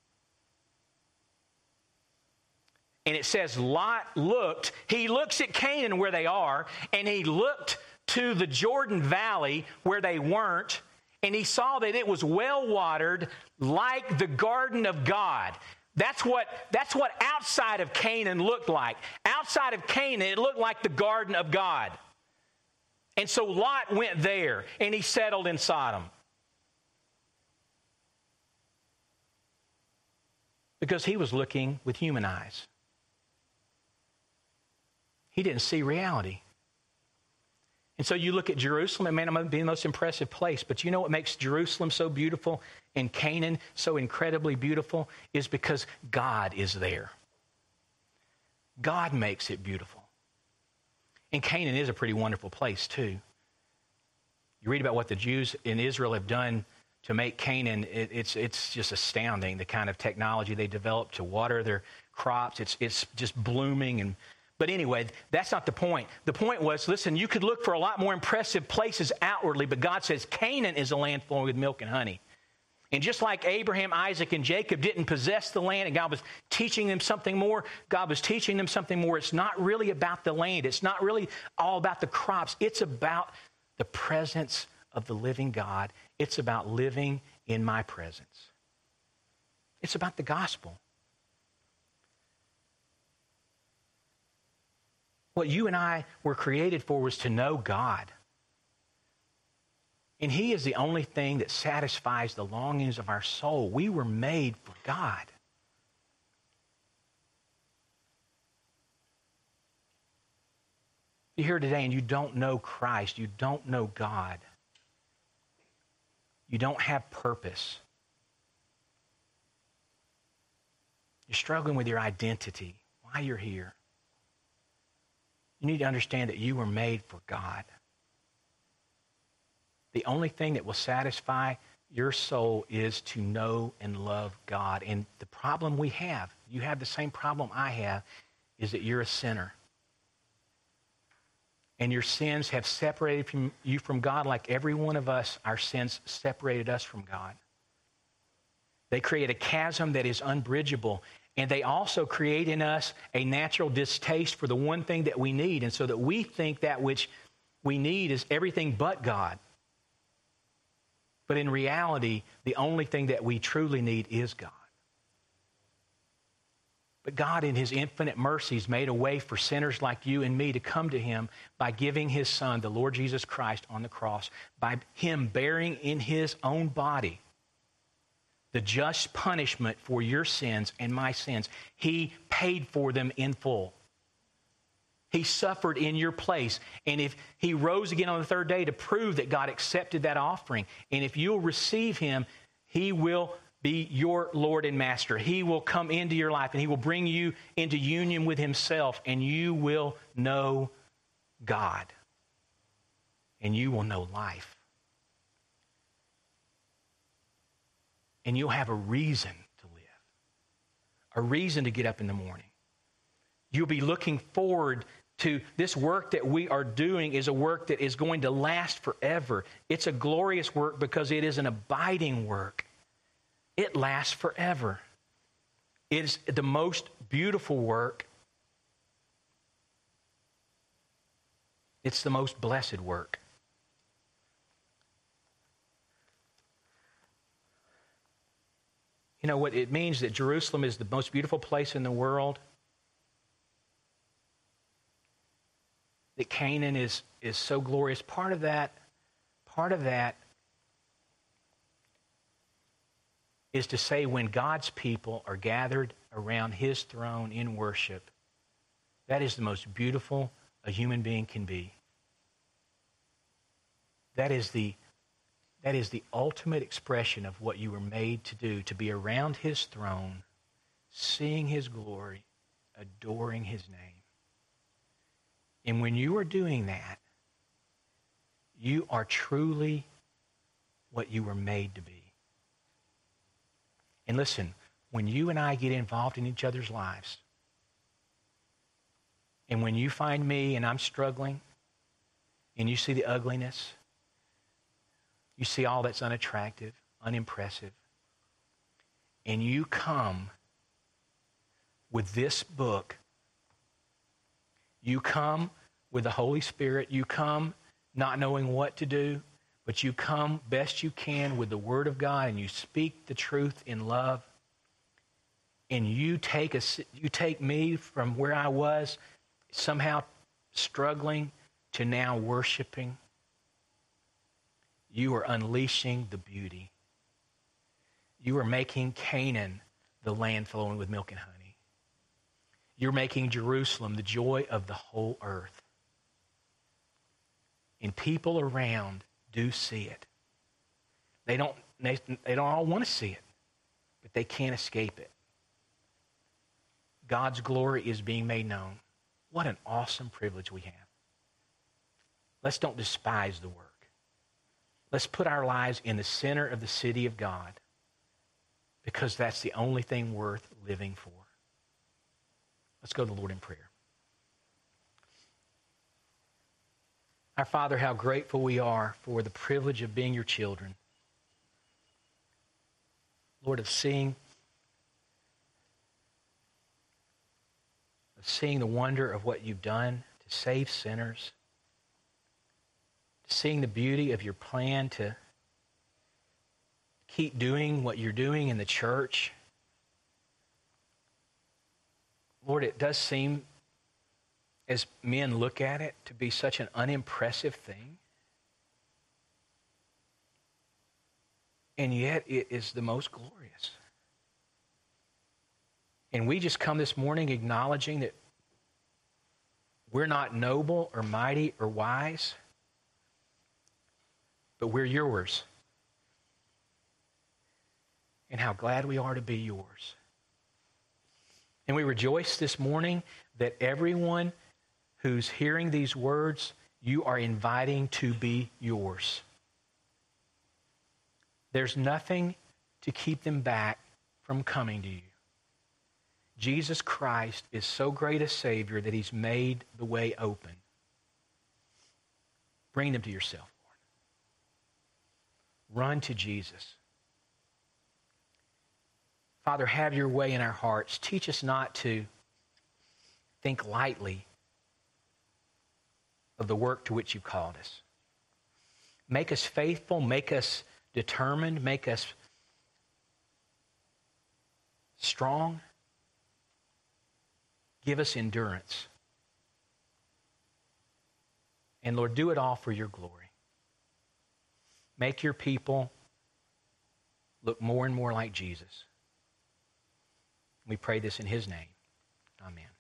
And it says Lot looked. He looks at Canaan where they are, and he looked to the Jordan Valley where they weren't, and he saw that it was well watered like the garden of God. That's what outside of Canaan looked like. Outside of Canaan, it looked like the garden of God. And so Lot went there, and he settled in Sodom. Because he was looking with human eyes. He didn't see reality. And so you look at Jerusalem, and man, it might be the most impressive place. But you know what makes Jerusalem so beautiful and Canaan so incredibly beautiful is because God is there. God makes it beautiful. And Canaan is a pretty wonderful place too. You read about what the Jews in Israel have done to make Canaan, it's just astounding, the kind of technology they developed to water their crops. It's just blooming. But anyway, that's not the point. The point was, listen, you could look for a lot more impressive places outwardly, but God says Canaan is a land flowing with milk and honey. And just like Abraham, Isaac, and Jacob didn't possess the land, and God was teaching them something more, God was teaching them something more. It's not really about the land. It's not really all about the crops. It's about the presence of the living God. It's about living in my presence. It's about the gospel. What you and I were created for was to know God. And He is the only thing that satisfies the longings of our soul. We were made for God. You're here today and you don't know Christ. You don't know God. You don't have purpose. You're struggling with your identity, why you're here. You need to understand that you were made for God. The only thing that will satisfy your soul is to know and love God. And the problem we have, you have the same problem I have, is that you're a sinner. And your sins have separated you from God like every one of us, our sins separated us from God. They create a chasm that is unbridgeable. And they also create in us a natural distaste for the one thing that we need. And so that we think that which we need is everything but God. But in reality, the only thing that we truly need is God. But God, in His infinite mercies, made a way for sinners like you and me to come to Him by giving His Son, the Lord Jesus Christ, on the cross, by Him bearing in His own body the just punishment for your sins and my sins. He paid for them in full. He suffered in your place. And if He rose again on the third day to prove that God accepted that offering, and if you'll receive Him, He will be your Lord and Master. He will come into your life and He will bring you into union with Himself, and you will know God. And you will know life. And you'll have a reason to live, a reason to get up in the morning. You'll be looking forward to this work that we are doing is a work that is going to last forever. It's a glorious work because it is an abiding work. It lasts forever. It is the most beautiful work. It's the most blessed work. You know what it means that Jerusalem is the most beautiful place in the world? That Canaan is so glorious. Part of that is to say when God's people are gathered around His throne in worship, that is the most beautiful a human being can be. That is the ultimate expression of what you were made to do, to be around His throne, seeing His glory, adoring His name. And when you are doing that, You are truly what you were made to be. And listen, when you and I get involved in each other's lives, and when you find me and I'm struggling, and you see the ugliness, you see all that's unattractive, unimpressive, and you come with this book, you come with the Holy Spirit, you come not knowing what to do, but you come best you can with the Word of God, and you speak the truth in love, and you take me from where I was somehow struggling to now worshiping. You are unleashing the beauty. You are making Canaan the land flowing with milk and honey. You're making Jerusalem the joy of the whole earth. And people around do see it. They don't all want to see it, but they can't escape it. God's glory is being made known. What an awesome privilege we have. Let's don't despise the work. Let's put our lives in the center of the city of God, because that's the only thing worth living for. Let's go to the Lord in prayer. Our Father, how grateful we are for the privilege of being your children. Lord, of seeing the wonder of what you've done to save sinners, seeing the beauty of your plan to keep doing what you're doing in the church. Lord, it does seem, as men look at it, to be such an unimpressive thing. And yet it is the most glorious. And we just come this morning acknowledging that we're not noble or mighty or wise, but we're yours. And how glad we are to be yours. And we rejoice this morning that everyone who's hearing these words, you are inviting to be yours. There's nothing to keep them back from coming to you. Jesus Christ is so great a Savior that he's made the way open. Bring them to yourself, Lord. Run to Jesus. Father, have your way in our hearts. Teach us not to think lightly of the work to which you've called us. Make us faithful, make us determined, make us strong. Give us endurance. And Lord, do it all for your glory. Make your people look more and more like Jesus. We pray this in his name. Amen.